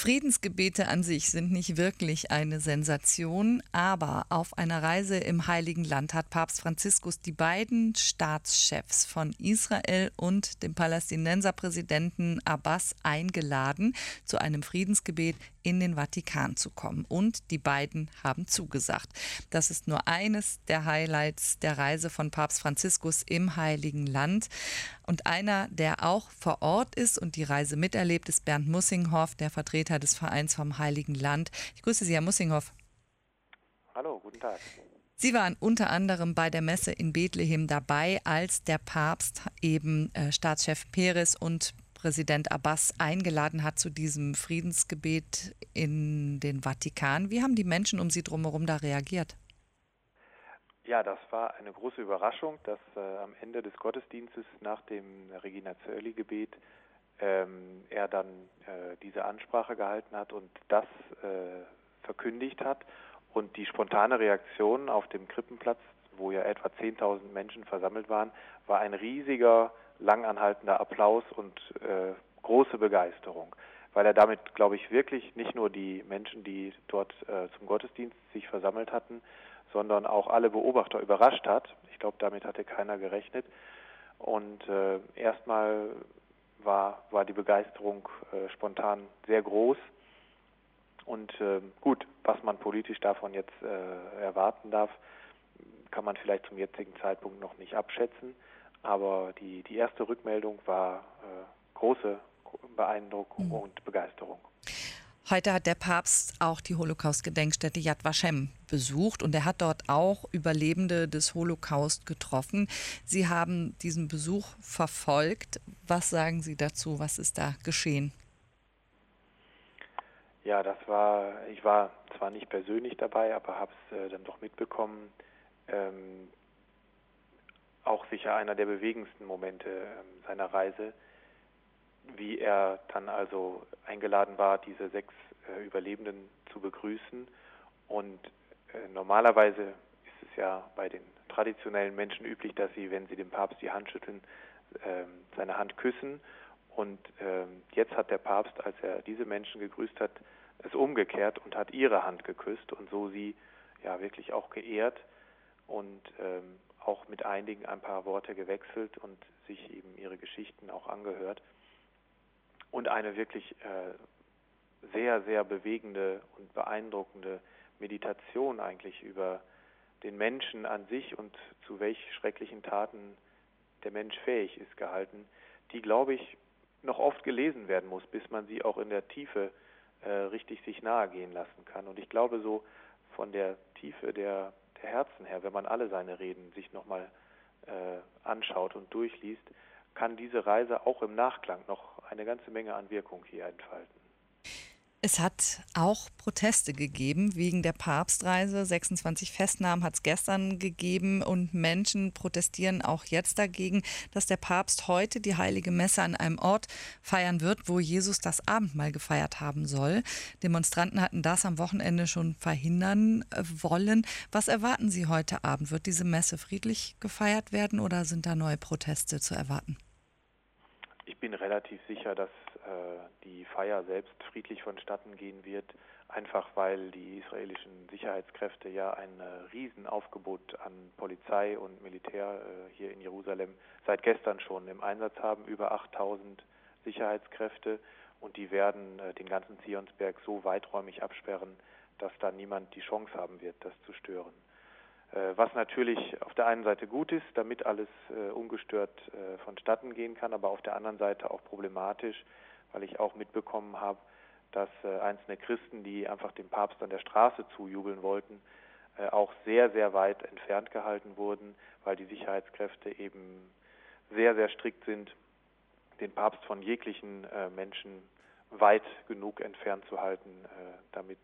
Friedensgebete an sich sind nicht wirklich eine Sensation, aber auf einer Reise im Heiligen Land hat Papst Franziskus die beiden Staatschefs von Israel und dem Palästinenserpräsidenten Abbas eingeladen, zu einem Friedensgebet in den Vatikan zu kommen. Und die beiden haben zugesagt. Das ist nur eines der Highlights der Reise von Papst Franziskus im Heiligen Land. Und einer, der auch vor Ort ist und die Reise miterlebt, ist Bernd Mussinghoff, der Vertreter des Vereins vom Heiligen Land. Ich grüße Sie, Herr Mussinghoff. Hallo, guten Tag. Sie waren unter anderem bei der Messe in Bethlehem dabei, als der Papst eben Staatschef Peres und Präsident Abbas eingeladen hat zu diesem Friedensgebet in den Vatikan. Wie haben die Menschen um Sie drumherum da reagiert? Ja, das war eine große Überraschung, dass am Ende des Gottesdienstes nach dem Regina Coeli-Gebet er dann diese Ansprache gehalten hat und das verkündigt hat. Und die spontane Reaktion auf dem Krippenplatz, wo ja etwa 10.000 Menschen versammelt waren, war ein riesiger, langanhaltender Applaus und große Begeisterung, weil er damit, glaube ich, wirklich nicht nur die Menschen, die dort zum Gottesdienst sich versammelt hatten, sondern auch alle Beobachter überrascht hat. Ich glaube, damit hatte keiner gerechnet. Und erstmal war die Begeisterung spontan sehr groß. Und gut, was man politisch davon jetzt erwarten darf, kann man vielleicht zum jetzigen Zeitpunkt noch nicht abschätzen. Aber die erste Rückmeldung war große Beeindruckung und Begeisterung. Heute hat der Papst auch die Holocaust-Gedenkstätte Yad Vashem besucht und er hat dort auch Überlebende des Holocaust getroffen. Sie haben diesen Besuch verfolgt. Was sagen Sie dazu? Was ist da geschehen? Ja, ich war zwar nicht persönlich dabei, aber habe es dann doch mitbekommen. Auch sicher einer der bewegendsten Momente seiner Reise, wie er dann also eingeladen war, diese 6 Überlebenden zu begrüßen. Und normalerweise ist es ja bei den traditionellen Menschen üblich, dass sie, wenn sie dem Papst die Hand schütteln, seine Hand küssen. Und jetzt hat der Papst, als er diese Menschen gegrüßt hat, es umgekehrt und hat ihre Hand geküsst und so sie ja wirklich auch geehrt und auch mit einigen ein paar Worte gewechselt und sich eben ihre Geschichten auch angehört. Und eine wirklich sehr, sehr bewegende und beeindruckende Meditation eigentlich über den Menschen an sich und zu welch schrecklichen Taten der Mensch fähig ist gehalten, die, glaube ich, noch oft gelesen werden muss, bis man sie auch in der Tiefe richtig sich nahe gehen lassen kann. Und ich glaube, so von der Tiefe der Herzen her, wenn man alle seine Reden sich nochmal anschaut und durchliest, kann diese Reise auch im Nachklang noch eine ganze Menge an Wirkung hier entfalten. Es hat auch Proteste gegeben wegen der Papstreise. 26 Festnahmen hat es gestern gegeben und Menschen protestieren auch jetzt dagegen, dass der Papst heute die Heilige Messe an einem Ort feiern wird, wo Jesus das Abendmahl gefeiert haben soll. Demonstranten hatten das am Wochenende schon verhindern wollen. Was erwarten Sie heute Abend? Wird diese Messe friedlich gefeiert werden oder sind da neue Proteste zu erwarten? Ich bin relativ sicher, dass die Feier selbst friedlich vonstatten gehen wird, einfach weil die israelischen Sicherheitskräfte ja ein Riesenaufgebot an Polizei und Militär hier in Jerusalem seit gestern schon im Einsatz haben, über 8.000 Sicherheitskräfte, und die werden den ganzen Zionsberg so weiträumig absperren, dass da niemand die Chance haben wird, das zu stören. Was natürlich auf der einen Seite gut ist, damit alles ungestört vonstatten gehen kann, aber auf der anderen Seite auch problematisch, weil ich auch mitbekommen habe, dass einzelne Christen, die einfach dem Papst an der Straße zujubeln wollten, auch sehr, sehr weit entfernt gehalten wurden, weil die Sicherheitskräfte eben sehr, sehr strikt sind, den Papst von jeglichen Menschen weit genug entfernt zu halten, damit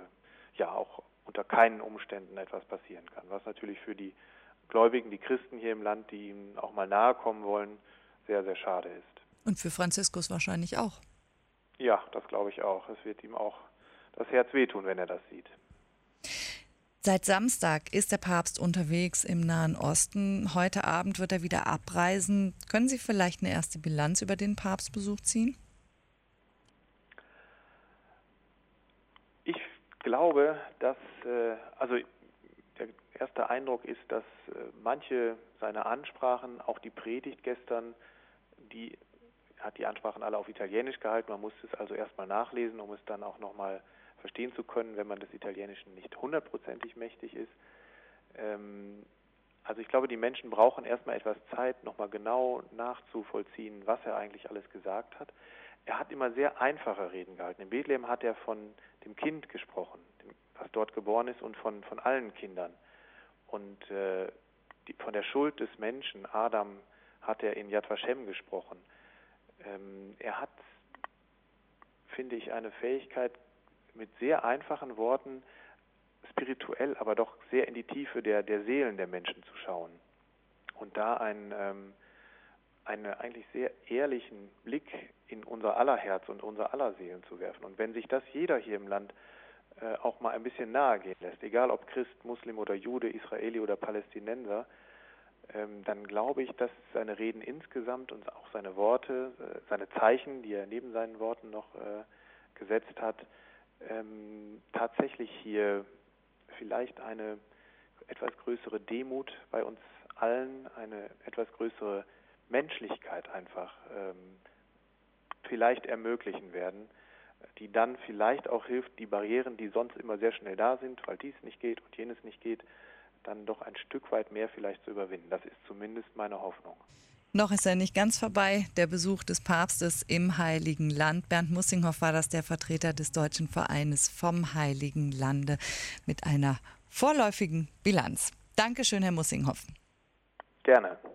ja auch unter keinen Umständen etwas passieren kann. Was natürlich für die Gläubigen, die Christen hier im Land, die ihm auch mal nahe kommen wollen, sehr, sehr schade ist. Und für Franziskus wahrscheinlich auch. Ja, das glaube ich auch. Es wird ihm auch das Herz wehtun, wenn er das sieht. Seit Samstag ist der Papst unterwegs im Nahen Osten. Heute Abend wird er wieder abreisen. Können Sie vielleicht eine erste Bilanz über den Papstbesuch ziehen? glaube, dass, also der erste Eindruck ist, dass manche seiner Ansprachen, auch die Predigt gestern, die hat die Ansprachen alle auf Italienisch gehalten. Man musste es also erstmal nachlesen, um es dann auch nochmal verstehen zu können, wenn man des Italienischen nicht hundertprozentig mächtig ist. Also ich glaube, die Menschen brauchen erstmal etwas Zeit, nochmal genau nachzuvollziehen, was er eigentlich alles gesagt hat. Er hat immer sehr einfache Reden gehalten. In Bethlehem hat er von dem Kind gesprochen, was dort geboren ist, und von allen Kindern. Und von der Schuld des Menschen, Adam, hat er in Yad Vashem gesprochen. Er hat, finde ich, eine Fähigkeit, mit sehr einfachen Worten spirituell, aber doch sehr in die Tiefe der Seelen der Menschen zu schauen. Und da einen eigentlich sehr ehrlichen Blick in unser aller Herz und unser aller Seelen zu werfen. Und wenn sich das jeder hier im Land auch mal ein bisschen nahe gehen lässt, egal ob Christ, Muslim oder Jude, Israeli oder Palästinenser, dann glaube ich, dass seine Reden insgesamt und auch seine Worte, seine Zeichen, die er neben seinen Worten noch gesetzt hat, tatsächlich hier vielleicht eine etwas größere Demut bei uns allen, eine etwas größere Menschlichkeit einfach vielleicht ermöglichen werden, die dann vielleicht auch hilft, die Barrieren, die sonst immer sehr schnell da sind, weil dies nicht geht und jenes nicht geht, dann doch ein Stück weit mehr vielleicht zu überwinden. Das ist zumindest meine Hoffnung. Noch ist er nicht ganz vorbei, der Besuch des Papstes im Heiligen Land. Bernd Mussinghoff war das, der Vertreter des Deutschen Vereines vom Heiligen Lande, mit einer vorläufigen Bilanz. Dankeschön, Herr Mussinghoff. Gerne.